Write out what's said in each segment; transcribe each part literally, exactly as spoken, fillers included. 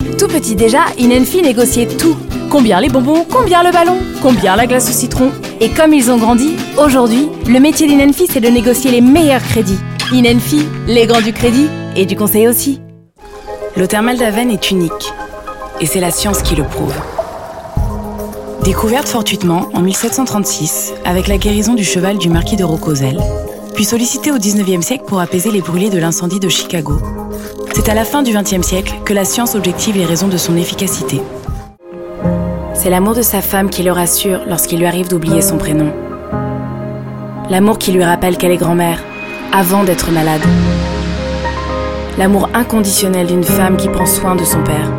Tout petit déjà, Inenfi négociait tout. Combien les bonbons, combien le ballon, combien la glace au citron. Et comme ils ont grandi, aujourd'hui, le métier d'Inenfi, c'est de négocier les meilleurs crédits. Inenfi, les grands du crédit et du conseil aussi. L'eau thermale d'Avesnes est unique, et c'est la science qui le prouve. Découverte fortuitement en mille sept cent trente-six, avec la guérison du cheval du marquis de Rocosel, puis sollicitée au dix-neuvième siècle pour apaiser les brûlés de l'incendie de Chicago, c'est à la fin du vingtième siècle que la science objective les raisons de son efficacité. C'est l'amour de sa femme qui le rassure lorsqu'il lui arrive d'oublier son prénom. L'amour qui lui rappelle qu'elle est grand-mère, avant d'être malade. L'amour inconditionnel d'une femme qui prend soin de son père.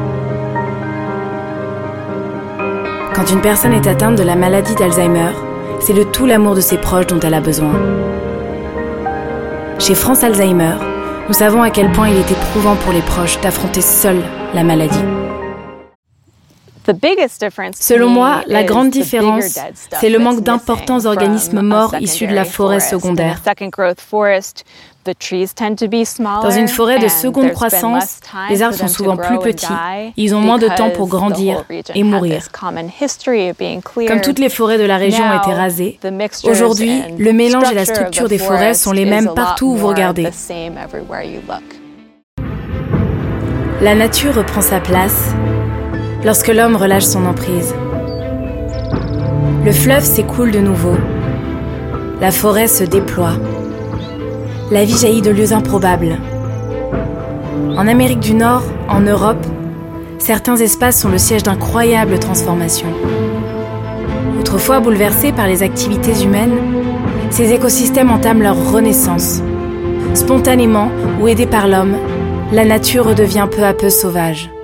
Quand une personne est atteinte de la maladie d'Alzheimer, c'est de tout l'amour de ses proches dont elle a besoin. Chez France Alzheimer, nous savons à quel point il est éprouvant pour les proches d'affronter seuls la maladie. Selon moi, la grande différence, c'est le manque d'importants organismes morts issus de la forêt secondaire. Dans une forêt de seconde croissance, les arbres sont souvent plus petits, ils ont moins de temps pour grandir et mourir. Comme toutes les forêts de la région ont été rasées, aujourd'hui, le mélange et la structure des forêts sont les mêmes partout où vous regardez. La nature reprend sa place lorsque l'homme relâche son emprise. Le fleuve s'écoule de nouveau. La forêt se déploie. La vie jaillit de lieux improbables. En Amérique du Nord, en Europe, certains espaces sont le siège d'incroyables transformations. Autrefois bouleversés par les activités humaines, ces écosystèmes entament leur renaissance. Spontanément ou aidés par l'homme, la nature redevient peu à peu sauvage.